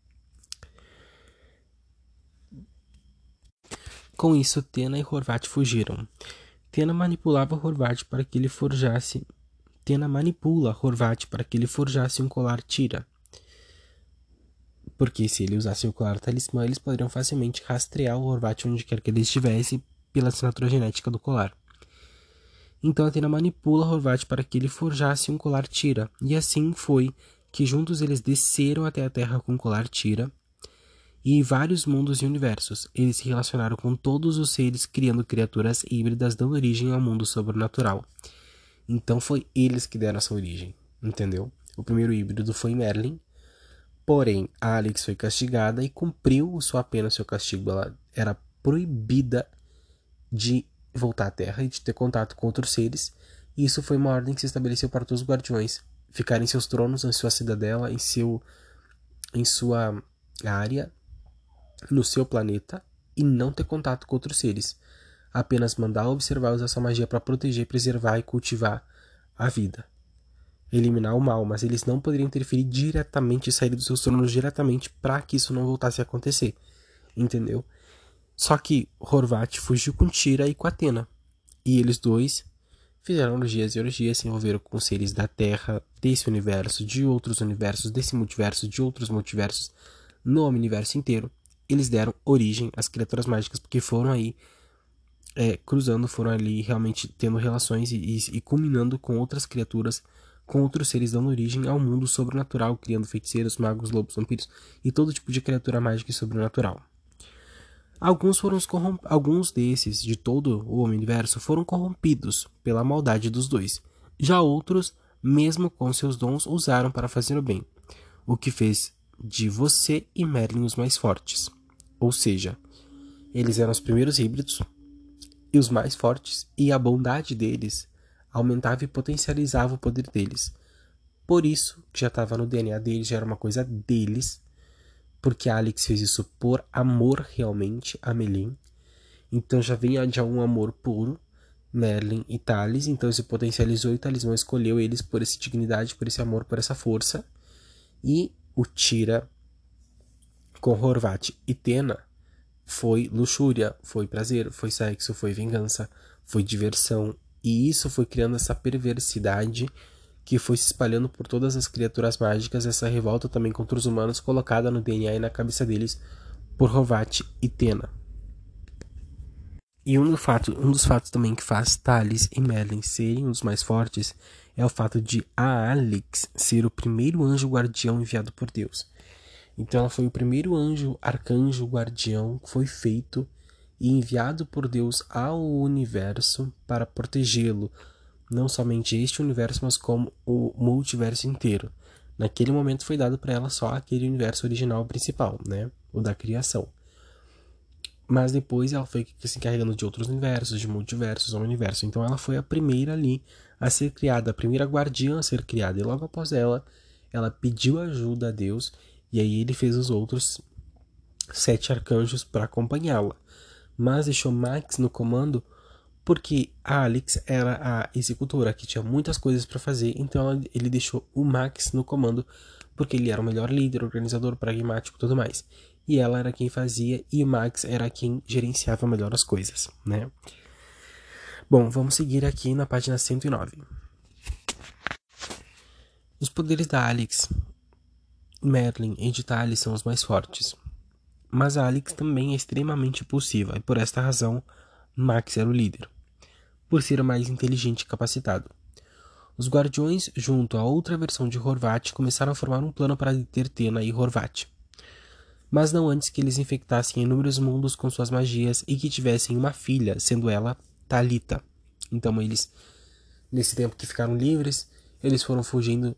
Com isso, Tena e Horvat fugiram. Tena manipula Horvat para que ele forjasse um colar Tira. Porque se ele usasse o colar talismã, eles poderiam facilmente rastrear o Horvat onde quer que ele estivesse pela assinatura genética do colar. Então Athena manipula Horvat para que ele forjasse um colar Tira. E assim foi que juntos eles desceram até a Terra com o colar Tira. E em vários mundos e universos, eles se relacionaram com todos os seres, criando criaturas híbridas, dando origem ao mundo sobrenatural. Então foi eles que deram essa origem, entendeu? O primeiro híbrido foi Merlin. Porém, a Alex foi castigada e cumpriu sua pena, seu castigo. Ela era proibida de voltar à Terra e de ter contato com outros seres. E isso foi uma ordem que se estabeleceu para todos os guardiões ficarem em seus tronos, em sua cidadela, em sua área, no seu planeta, e não ter contato com outros seres. Apenas mandar observar e usar sua magia para proteger, preservar e cultivar a vida. Eliminar o mal, mas eles não poderiam interferir diretamente e sair dos seus tronos diretamente para que isso não voltasse a acontecer, entendeu? Só que Horvat fugiu com Tira e com Athena, e eles dois fizeram orgias e orgias, se envolveram com seres da Terra, desse universo, de outros universos, desse multiverso, de outros multiversos, no universo inteiro. Eles deram origem às criaturas mágicas, porque foram aí cruzando, foram ali realmente tendo relações e culminando com outras criaturas, com outros seres, dando origem ao mundo sobrenatural, criando feiticeiros, magos, lobos, vampiros e todo tipo de criatura mágica e sobrenatural. Alguns desses, de todo o universo, foram corrompidos pela maldade dos dois. Já outros, mesmo com seus dons, usaram para fazer o bem, o que fez de você e Merlin os mais fortes. Ou seja, eles eram os primeiros híbridos e os mais fortes, e a bondade deles aumentava e potencializava o poder deles. Por isso, que já estava no DNA deles, já era uma coisa deles, porque a Alex fez isso por amor realmente a Melin. Então já vinha de um amor puro, Merlin e Thales. Então se potencializou e o Talismã escolheu eles por essa dignidade, por esse amor, por essa força. E o Tira com Horvat e Tena foi luxúria, foi prazer, foi sexo, foi vingança, foi diversão. E isso foi criando essa perversidade que foi se espalhando por todas as criaturas mágicas, essa revolta também contra os humanos colocada no DNA e na cabeça deles por Horvat e Tena. E um dos fatos também que faz Thales e Merlin serem os mais fortes é o fato de a Alex ser o primeiro anjo guardião enviado por Deus. Então ela foi o primeiro arcanjo guardião que foi feito e enviado por Deus ao universo para protegê-lo, não somente este universo, mas como o multiverso inteiro. Naquele momento foi dado para ela só aquele universo original principal, né? O da criação. Mas depois ela foi se encarregando de outros universos, de multiversos, ao universo. Então ela foi a primeira ali a ser criada, a primeira guardiã a ser criada. E logo após ela pediu ajuda a Deus, e aí ele fez os outros 7 arcanjos para acompanhá-la. Mas deixou Max no comando porque a Alex era a executora, que tinha muitas coisas para fazer, então ele deixou o Max no comando, porque ele era o melhor líder, organizador, pragmático e tudo mais. E ela era quem fazia, e o Max era quem gerenciava melhor as coisas, né? Bom, vamos seguir aqui na página 109. Os poderes da Alex, Merlin e de Thales são os mais fortes. Mas a Alex também é extremamente impulsiva, e por esta razão, Max era o líder, por ser o mais inteligente e capacitado. Os Guardiões, junto a outra versão de Horvat, começaram a formar um plano para deter Tena e Horvat. Mas não antes que eles infectassem inúmeros mundos com suas magias e que tivessem uma filha, sendo ela Talita. Então eles, nesse tempo que ficaram livres, eles foram fugindo,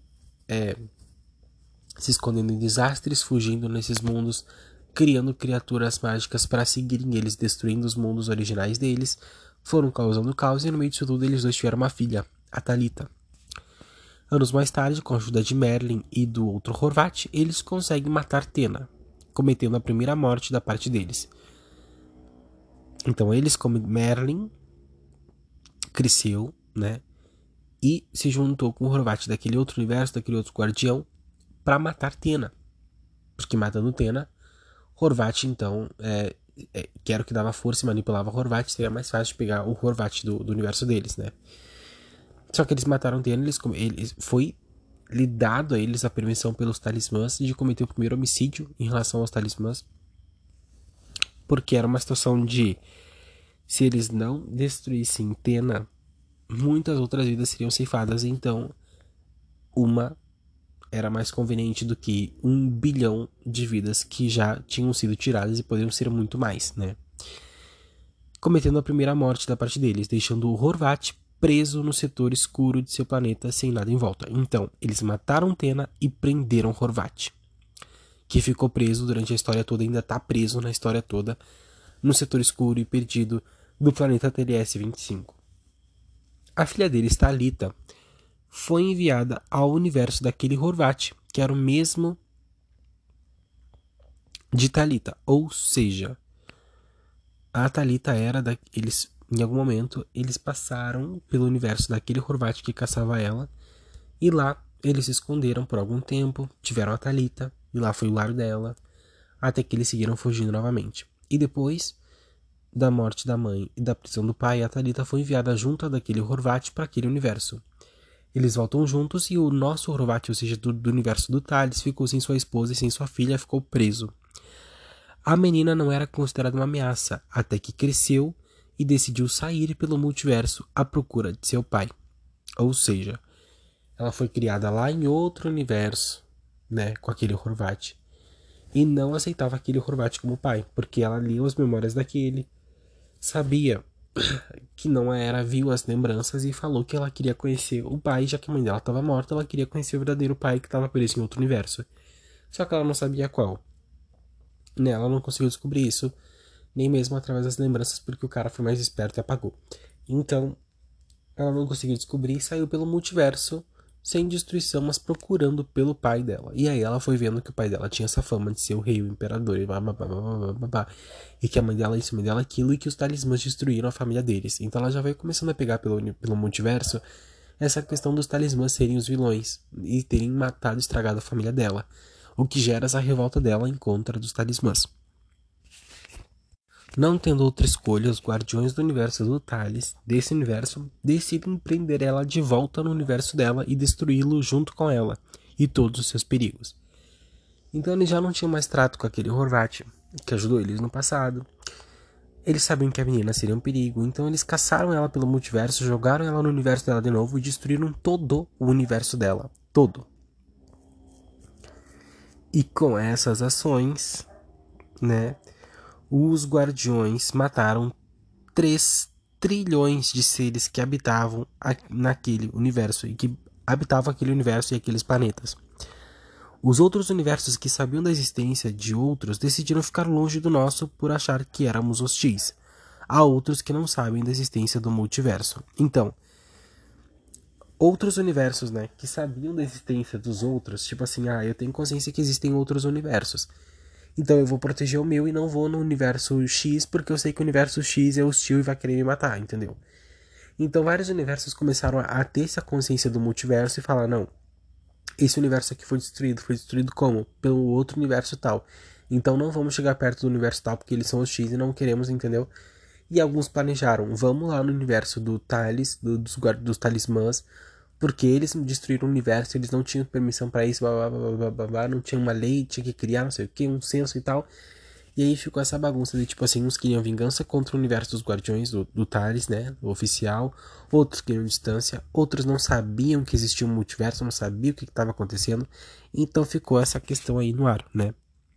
se escondendo em desastres, fugindo nesses mundos, criando criaturas mágicas para seguirem eles, destruindo os mundos originais deles, foram causando caos e no meio disso tudo eles dois tiveram uma filha, a Talita. Anos mais tarde, com a ajuda de Merlin e do outro Horvat, eles conseguem matar Tena, cometendo a primeira morte da parte deles. Então eles, como Merlin, cresceu, né, e se juntou com o Horvat daquele outro universo, daquele outro guardião, para matar Tena. Porque matando Tena, Horvat, então, que era o que dava força e manipulava Horvat, seria mais fácil de pegar o Horvat do universo deles, né? Só que eles mataram Tena, foi lhe dado a eles a permissão pelos talismãs de cometer o primeiro homicídio em relação aos talismãs, porque era uma situação de, se eles não destruíssem Tena, muitas outras vidas seriam ceifadas, então uma era mais conveniente do que 1 bilhão de vidas que já tinham sido tiradas e poderiam ser muito mais, né? Cometendo a primeira morte da parte deles, deixando o Horvat preso no setor escuro de seu planeta sem nada em volta. Então, eles mataram Tena e prenderam Horvat, que ficou preso durante a história toda, ainda está preso na história toda, no setor escuro e perdido do planeta TLS-25. A filha deles, Talita, foi enviada ao universo daquele Horvat, que era o mesmo de Talita, ou seja, a Talita era daqueles. Em algum momento, eles passaram pelo universo daquele Horvat que caçava ela, e lá eles se esconderam por algum tempo, tiveram a Talita, e lá foi o lar dela, até que eles seguiram fugindo novamente. E depois da morte da mãe e da prisão do pai, a Talita foi enviada junto daquele Horvat para aquele universo. Eles voltam juntos e o nosso Horvat, ou seja, do universo do Thales, ficou sem sua esposa e sem sua filha, ficou preso. A menina não era considerada uma ameaça, até que cresceu e decidiu sair pelo multiverso à procura de seu pai. Ou seja, ela foi criada lá em outro universo, né, com aquele Horvat, e não aceitava aquele Horvat como pai, porque ela lia as memórias daquele, sabia que não era, viu as lembranças e falou que ela queria conhecer o pai, já que a mãe dela estava morta, ela queria conhecer o verdadeiro pai que estava preso em outro universo. Só que ela não sabia qual. Né, ela não conseguiu descobrir isso, nem mesmo através das lembranças, porque o cara foi mais esperto e apagou. Então, ela não conseguiu descobrir e saiu pelo multiverso, sem destruição, mas procurando pelo pai dela. E aí ela foi vendo que o pai dela tinha essa fama de ser o rei, o imperador, e que a mãe dela isso, a mãe dela aquilo, e que os talismãs destruíram a família deles. Então ela já vai começando a pegar pelo multiverso essa questão dos talismãs serem os vilões e terem matado e estragado a família dela, o que gera essa revolta dela em contra dos talismãs. Não tendo outra escolha, os guardiões do universo do Thales, desse universo, decidem prender ela de volta no universo dela e destruí-lo junto com ela e todos os seus perigos. Então eles já não tinham mais trato com aquele Horvat, que ajudou eles no passado. Eles sabiam que a menina seria um perigo, então eles caçaram ela pelo multiverso, jogaram ela no universo dela de novo e destruíram todo o universo dela. Todo. E com essas ações, né, os guardiões mataram 3 trilhões de seres que habitavam naquele universo e que habitavam aquele universo e aqueles planetas. Os outros universos que sabiam da existência de outros decidiram ficar longe do nosso por achar que éramos hostis. Há outros que não sabem da existência do multiverso. Então, outros universos, né, que sabiam da existência dos outros, tipo assim, eu tenho consciência que existem outros universos. Então eu vou proteger o meu e não vou no universo X, porque eu sei que o universo X é hostil e vai querer me matar, entendeu? Então vários universos começaram a ter essa consciência do multiverso e falar, não, esse universo aqui foi destruído como? Pelo outro universo tal. Então não vamos chegar perto do universo tal porque eles são hostis e não queremos, entendeu? E alguns planejaram, vamos lá no universo do Thales, dos talismãs, porque eles destruíram o universo, eles não tinham permissão para isso, blá, blá, blá, blá, blá, blá, não tinha uma lei, tinha que criar não sei o que, um censo e tal. E aí ficou essa bagunça de tipo assim, uns queriam vingança contra o universo dos Guardiões, do Thales, né, o oficial, outros queriam distância, outros não sabiam que existia um multiverso, não sabiam o que estava acontecendo, então ficou essa questão aí no ar, né.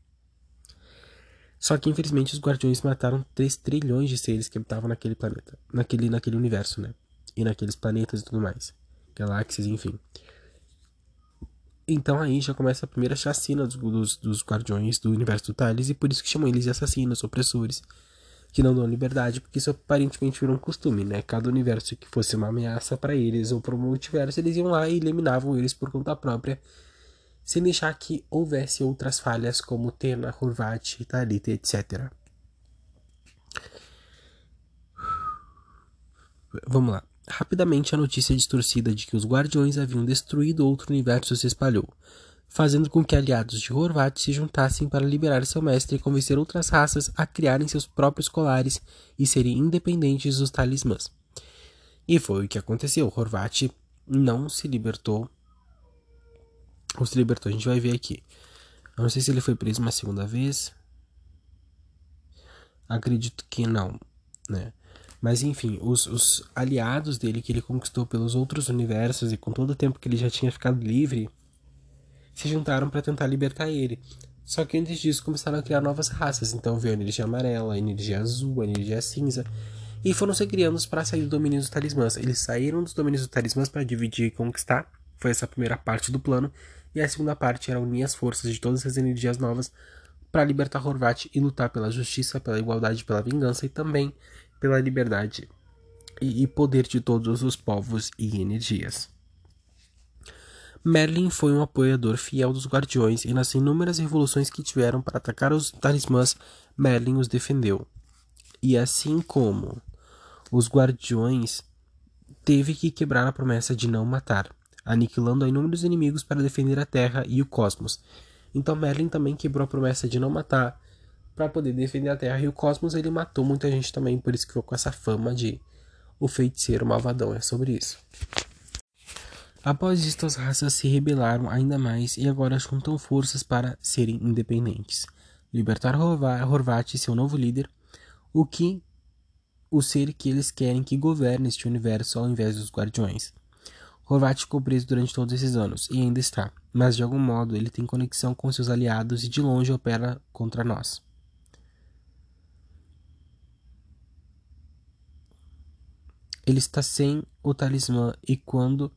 Só que infelizmente os Guardiões mataram 3 trilhões de seres que habitavam naquele planeta, naquele universo, né, e naqueles planetas e tudo mais, galáxias, enfim. Então aí já começa a primeira chacina dos Guardiões do universo do Thales, e por isso que chamam eles de assassinos, opressores, que não dão liberdade, porque isso aparentemente virou um costume, né? Cada universo que fosse uma ameaça para eles ou para o multiverso, eles iam lá e eliminavam eles por conta própria, sem deixar que houvesse outras falhas como Tena, Horvat, Talita, etc. Vamos lá. Rapidamente a notícia distorcida de que os Guardiões haviam destruído outro universo se espalhou, fazendo com que aliados de Horvat se juntassem para liberar seu mestre e convencer outras raças a criarem seus próprios colares e serem independentes dos talismãs. E foi o que aconteceu. Horvat não se libertou. Ou se libertou, a gente vai ver aqui. Eu não sei se ele foi preso uma segunda vez. Acredito que não, né? Mas enfim, os aliados dele que ele conquistou pelos outros universos e com todo o tempo que ele já tinha ficado livre, se juntaram para tentar libertar ele. Só que antes disso começaram a criar novas raças. Então veio a energia amarela, a energia azul, a energia cinza. E foram se criando para sair do domínio dos talismãs. Eles saíram dos domínios dos talismãs para dividir e conquistar. Foi essa a primeira parte do plano. E a segunda parte era unir as forças de todas as energias novas para libertar Horvat e lutar pela justiça, pela igualdade, pela vingança e também pela liberdade e poder de todos os povos e energias. Merlin foi um apoiador fiel dos Guardiões e nas inúmeras revoluções que tiveram para atacar os talismãs, Merlin os defendeu. E assim como os Guardiões, teve que quebrar a promessa de não matar, aniquilando inúmeros inimigos para defender a Terra e o cosmos. Então Merlin também quebrou a promessa de não matar para poder defender a Terra e o cosmos. Ele matou muita gente também, por isso que ficou com essa fama de o feiticeiro malvadão. É sobre isso. Após isto, as raças se rebelaram ainda mais e agora juntam forças para serem independentes. Libertar Horvat e seu novo líder, o ser que eles querem que governe este universo ao invés dos Guardiões. Horvat ficou preso durante todos esses anos, e ainda está, mas de algum modo ele tem conexão com seus aliados e de longe opera contra nós. Ele está sem o talismã e quando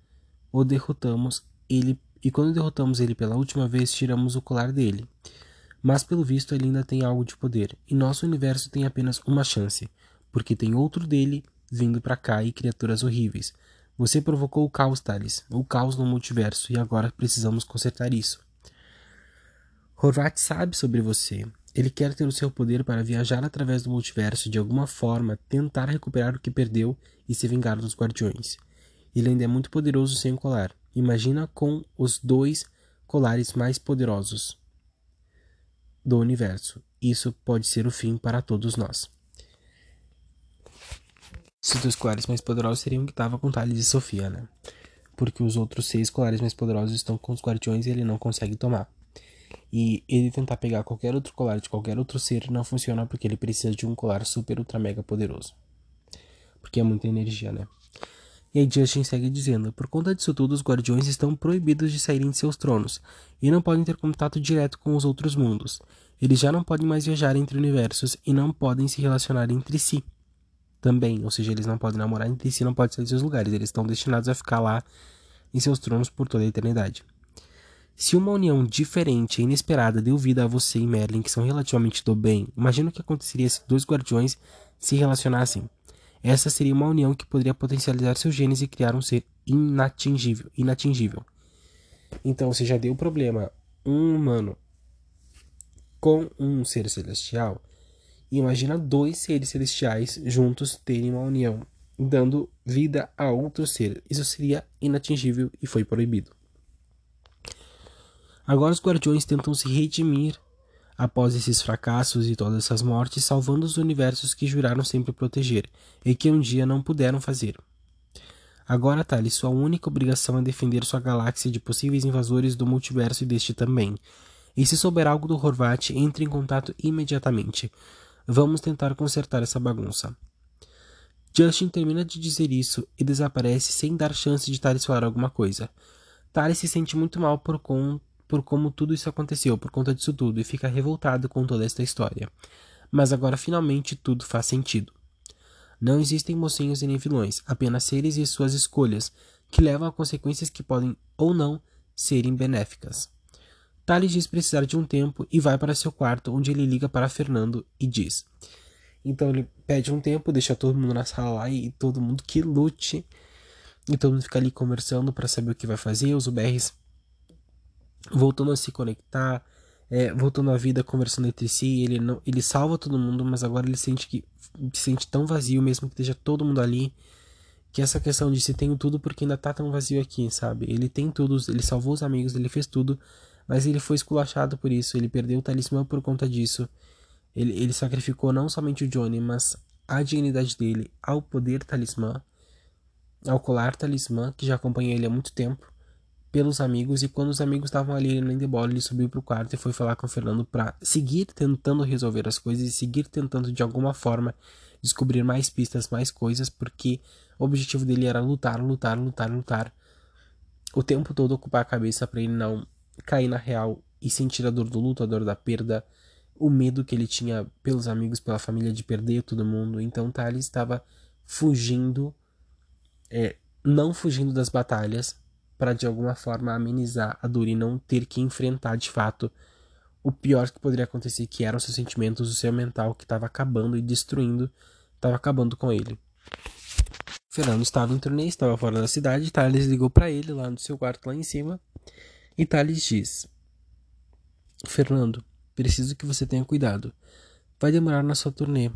derrotamos ele pela última vez, tiramos o colar dele. Mas pelo visto ele ainda tem algo de poder, e nosso universo tem apenas uma chance, porque tem outro dele vindo pra cá e criaturas horríveis. Você provocou o caos, Thales, o caos no multiverso, e agora precisamos consertar isso. Horvat sabe sobre você. Ele quer ter o seu poder para viajar através do multiverso e de alguma forma tentar recuperar o que perdeu e se vingar dos Guardiões. Ele ainda é muito poderoso sem o colar. Imagina com os 2 colares mais poderosos do universo. Isso pode ser o fim para todos nós. Esses 2 colares mais poderosos seriam que estava com Thales e Sofia, né? Porque os outros 6 colares mais poderosos estão com os Guardiões e ele não consegue tomar. E ele tentar pegar qualquer outro colar de qualquer outro ser não funciona porque ele precisa de um colar super ultra mega poderoso. Porque é muita energia, né? E aí Justin segue dizendo, por conta disso tudo, os Guardiões estão proibidos de saírem de seus tronos, e não podem ter contato direto com os outros mundos. Eles já não podem mais viajar entre universos, e não podem se relacionar entre si. Também, ou seja, eles não podem namorar entre si, não podem sair de seus lugares, eles estão destinados a ficar lá em seus tronos por toda a eternidade. Se uma união diferente e inesperada deu vida a você e Merlin, que são relativamente do bem, imagina o que aconteceria se 2 Guardiões se relacionassem. Essa seria uma união que poderia potencializar seus genes e criar um ser inatingível. Então, se já deu problema um humano com um ser celestial, imagina dois seres celestiais juntos terem uma união, dando vida a outro ser. Isso seria inatingível e foi proibido. Agora os guardiões tentam se redimir após esses fracassos e todas essas mortes, salvando os universos que juraram sempre proteger e que um dia não puderam fazer. Agora, Thales, sua única obrigação é defender sua galáxia de possíveis invasores do multiverso e deste também. E se souber algo do Horvat, entre em contato imediatamente. Vamos tentar consertar essa bagunça. Justin termina de dizer isso e desaparece sem dar chance de Thales falar alguma coisa. Thales se sente muito mal por como tudo isso aconteceu, por conta disso tudo, e fica revoltado com toda esta história. Mas agora finalmente tudo faz sentido. Não existem mocinhos e nem vilões, apenas seres e suas escolhas, que levam a consequências que podem ou não serem benéficas. Thales diz precisar de um tempo e vai para seu quarto, onde ele liga para Fernando e diz. Então ele pede um tempo, deixa todo mundo na sala lá e todo mundo que lute. E todo mundo fica ali conversando para saber o que vai fazer, os UBRs voltando a se conectar, voltando à vida, conversando entre si. Ele salva todo mundo, mas agora ele se sente tão vazio, mesmo que esteja todo mundo ali, que essa questão de se tenho tudo porque ainda tá tão vazio aqui, sabe? Ele tem tudo, ele salvou os amigos, ele fez tudo, mas ele foi esculachado por isso, ele perdeu o talismã por conta disso. Ele sacrificou não somente o Johnny, mas a dignidade dele ao poder talismã, ao colar talismã, que já acompanha ele há muito tempo, pelos amigos, e quando os amigos estavam ali indo embora, ele subiu pro quarto e foi falar com o Fernando para seguir tentando resolver as coisas e seguir tentando de alguma forma descobrir mais pistas, mais coisas, porque o objetivo dele era lutar o tempo todo, ocupar a cabeça para ele não cair na real e sentir a dor do luto, a dor da perda, o medo que ele tinha pelos amigos, pela família, de perder todo mundo. Então Thales estava fugindo, não fugindo das batalhas, para de alguma forma amenizar a dor e não ter que enfrentar de fato o pior que poderia acontecer, que eram seus sentimentos, o seu mental, que estava acabando e destruindo, estava acabando com ele. Fernando estava em turnê, estava fora da cidade. Thales ligou para ele lá no seu quarto lá em cima e Thales diz: Fernando, preciso que você tenha cuidado, vai demorar na sua turnê.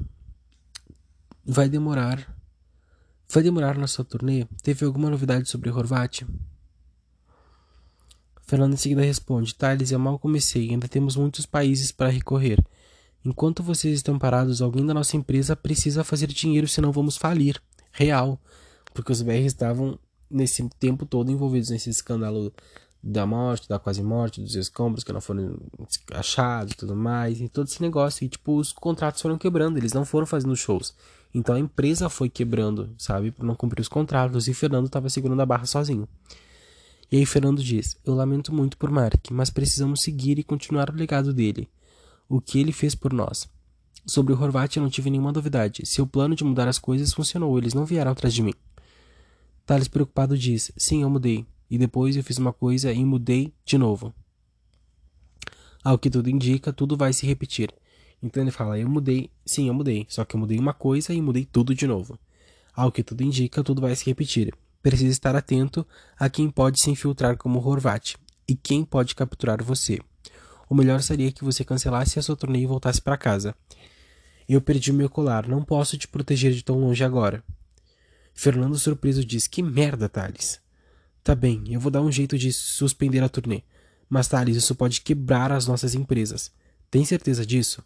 Na sua turnê? Teve alguma novidade sobre Horvat? Fernando em seguida responde: Thales, eu mal comecei, ainda temos muitos países para recorrer. Enquanto vocês estão parados, alguém da nossa empresa precisa fazer dinheiro, senão vamos falir. Real. Porque os BRs estavam nesse tempo todo envolvidos nesse escândalo da morte, da quase morte, dos escombros que não foram achados e tudo mais, e todo esse negócio. E tipo, os contratos foram quebrando, eles não foram fazendo shows. Então a empresa foi quebrando, sabe, por não cumprir os contratos, e Fernando estava segurando a barra sozinho. E aí Fernando diz: eu lamento muito por Mark, mas precisamos seguir e continuar o legado dele, o que ele fez por nós. Sobre o Horvat eu não tive nenhuma novidade. Seu plano de mudar as coisas funcionou, eles não vieram atrás de mim. Thales preocupado diz: sim, eu mudei. E depois eu fiz uma coisa e mudei de novo. Ao que tudo indica, tudo vai se repetir. Então ele fala: eu mudei, sim, eu mudei. Só que eu mudei uma coisa e mudei tudo de novo. Ao que tudo indica, tudo vai se repetir. Precisa estar atento a quem pode se infiltrar como Horvat e quem pode capturar você. O melhor seria que você cancelasse a sua turnê e voltasse para casa. Eu perdi meu colar, não posso te proteger de tão longe agora. Fernando surpreso diz: que merda, Thales. Tá bem, eu vou dar um jeito de suspender a turnê. Mas Thales, isso pode quebrar as nossas empresas. Tem certeza disso?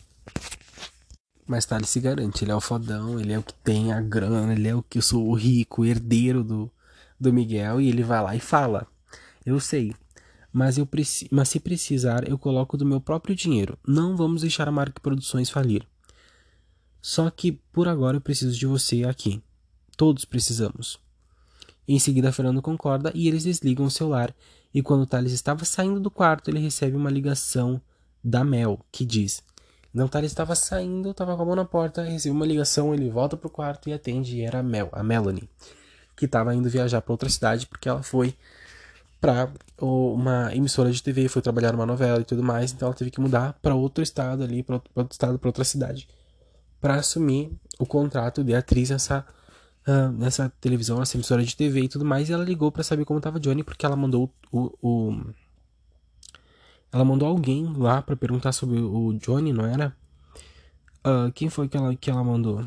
Mas Thales se garante, ele é o fodão, ele é o que tem a grana, ele é o que eu sou o rico, herdeiro do Miguel, e ele vai lá e fala: eu sei, mas se precisar eu coloco do meu próprio dinheiro. Não vamos deixar a Mark Produções falir. Só que por agora eu preciso de você aqui. Todos precisamos. Em seguida Fernando concorda e eles desligam o celular, e quando Thales estava saindo do quarto ele recebe uma ligação da Mel, que diz: então Thales estava saindo, estava com a mão na porta, recebe uma ligação, ele volta pro quarto e atende, e era a Melanie, que estava indo viajar para outra cidade porque ela foi para uma emissora de TV, foi trabalhar numa novela e tudo mais, então ela teve que mudar para outro estado ali, para outro estado, para outra cidade, para assumir o contrato de atriz nessa televisão, nessa emissora de TV e tudo mais. E ela ligou para saber como tava Johnny, porque ela mandou Ela mandou alguém lá pra perguntar sobre o Johnny, não era? Quem foi que ela mandou?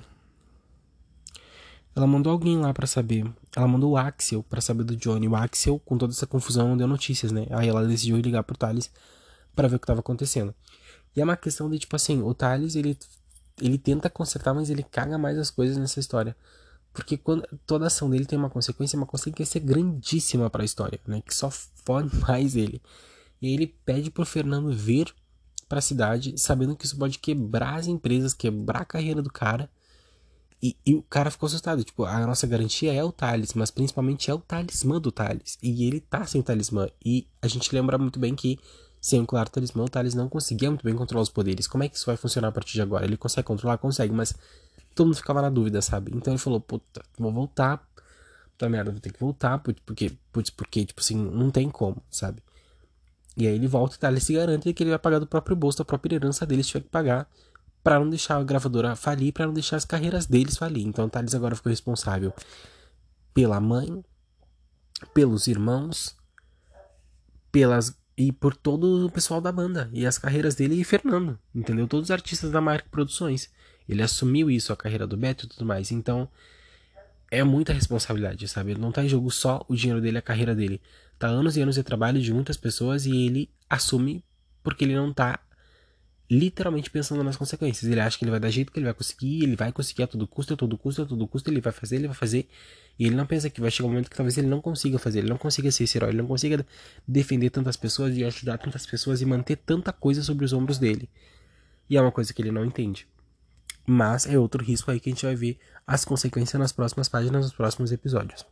Ela mandou alguém lá pra saber. Ela mandou o Axel pra saber do Johnny. O Axel, com toda essa confusão, não deu notícias, né? Aí ela decidiu ligar pro Thales pra ver o que tava acontecendo. E é uma questão de, tipo assim, o Thales, ele tenta consertar, mas ele caga mais as coisas nessa história. Porque quando toda ação dele tem uma consequência grandíssima pra história, né? Que só fode mais ele. E aí ele pede pro Fernando vir pra cidade, sabendo que isso pode quebrar as empresas, quebrar a carreira do cara. E o cara ficou assustado. Tipo, a nossa garantia é o Thales, mas principalmente é o talismã do Thales. E ele tá sem o talismã. E a gente lembra muito bem que, sem o claro talismã, o Thales não conseguia muito bem controlar os poderes. Como é que isso vai funcionar a partir de agora? Ele consegue controlar? Consegue, mas todo mundo ficava na dúvida, sabe? Então ele falou, puta, vou voltar. Puta merda, vou ter que voltar, porque, tipo assim, não tem como, sabe? E aí ele volta e Thales se garante que ele vai pagar do próprio bolso, da própria herança dele, se tiver que pagar, pra não deixar a gravadora falir, pra não deixar as carreiras deles falir. Então o Thales agora ficou responsável pela mãe, pelos irmãos, pelas e por todo o pessoal da banda e as carreiras dele e Fernando, entendeu? Todos os artistas da Mark Produções. Ele assumiu isso, a carreira do Beto e tudo mais. Então, é muita responsabilidade, sabe? Não tá em jogo só o dinheiro dele, a carreira dele. Tá anos e anos de trabalho de muitas pessoas e ele assume porque ele não tá literalmente pensando nas consequências. Ele acha que ele vai dar jeito, que ele vai conseguir a todo custo, a todo custo, a todo custo, ele vai fazer. E ele não pensa que vai chegar um momento que talvez ele não consiga fazer, ele não consiga ser esse herói, ele não consiga defender tantas pessoas e ajudar tantas pessoas e manter tanta coisa sobre os ombros dele. E é uma coisa que ele não entende. Mas é outro risco aí que a gente vai ver as consequências nas próximas páginas, nos próximos episódios.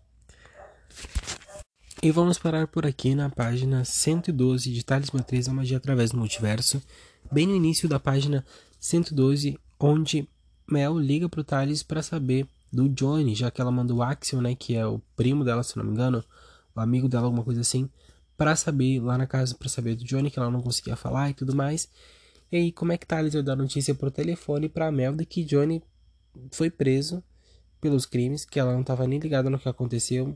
E vamos parar por aqui na página 112 de Talismã 3, a magia através do multiverso. Bem no início da página 112, onde Mel liga pro Thales para saber do Johnny, já que ela mandou o Axel, né, que é o primo dela, se não me engano, o amigo dela, alguma coisa assim, para saber, lá na casa, para saber do Johnny, que ela não conseguia falar e tudo mais. E aí, como é que Thales vai dar notícia por telefone pra Mel de que Johnny foi preso pelos crimes, que ela não estava nem ligada no que aconteceu,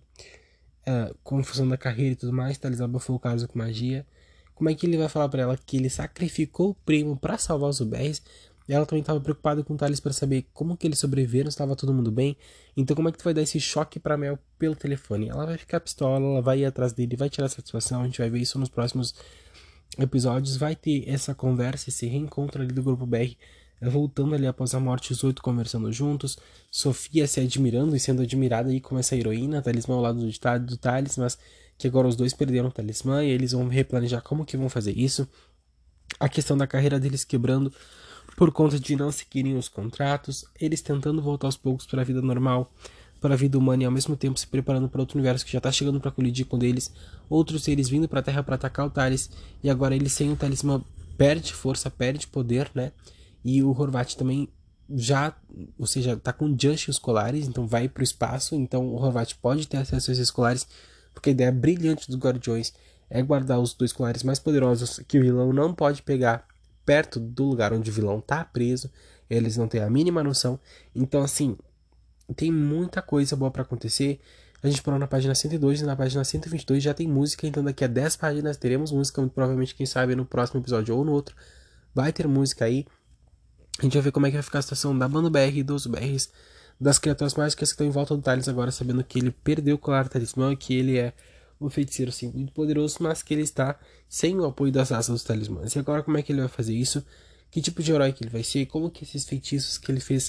confusão da carreira e tudo mais, Thales abafou o caso com magia. Como é que ele vai falar pra ela que ele sacrificou o primo pra salvar os UBRs? Ela também estava preocupada com o Thales para saber como que eles sobreviveram, se estava todo mundo bem. Então como é que tu vai dar esse choque pra Mel pelo telefone? Ela vai ficar pistola, ela vai ir atrás dele, vai tirar satisfação, a gente vai ver isso nos próximos episódios. Vai ter essa conversa, esse reencontro ali do grupo BR, voltando ali após a morte, os 8 conversando juntos, Sofia se admirando e sendo admirada aí como essa heroína, Talismã ao lado do Thales, mas que agora os dois perderam o Talismã e eles vão replanejar como que vão fazer isso. A questão da carreira deles quebrando por conta de não seguirem os contratos, eles tentando voltar aos poucos para a vida normal, para a vida humana e ao mesmo tempo se preparando para outro universo que já está chegando para colidir com deles, outros seres vindo para a Terra para atacar o Thales, e agora eles sem o Talismã perde força, perde poder, né? E o Horvat também já, ou seja, tá com Just escolares, então vai para o espaço, então o Horvat pode ter acesso a esses escolares, porque a ideia brilhante dos Guardiões é guardar os dois colares mais poderosos que o vilão não pode pegar perto do lugar onde o vilão tá preso. Eles não têm a mínima noção. Então, assim, tem muita coisa boa para acontecer. A gente parou na página 102 e na página 122 já tem música. Então, daqui a 10 páginas teremos música. Muito provavelmente, quem sabe, no próximo episódio ou no outro, vai ter música aí. A gente vai ver como é que vai ficar a situação da banda BR, dos BRs, das criaturas mágicas que estão em volta do Thales agora, sabendo que ele perdeu o colar talismã, que ele é um feiticeiro sim muito poderoso, mas que ele está sem o apoio das asas dos talismãs. E agora como é que ele vai fazer isso? Que tipo de herói que ele vai ser? Como que esses feitiços que ele fez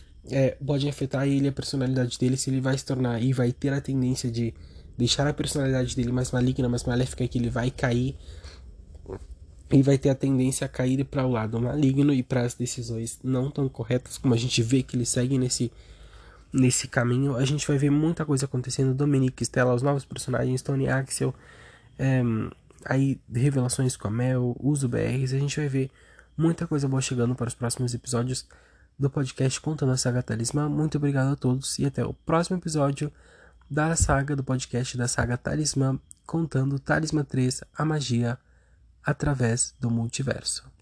podem afetar ele, a personalidade dele, se ele vai se tornar e vai ter a tendência de deixar a personalidade dele mais maligna, mais maléfica, que ele vai cair e vai ter a tendência a cair para o lado maligno e para as decisões não tão corretas, como a gente vê que ele segue nesse caminho. A gente vai ver muita coisa acontecendo. Dominique, Stella, os novos personagens, Tony, Axel, aí revelações com a Mel, os UBRs. A gente vai ver muita coisa boa chegando para os próximos episódios do podcast Contando a Saga Talismã. Muito obrigado a todos e até o próximo episódio da saga do podcast da saga Talismã, contando Talismã 3, a magia através do multiverso.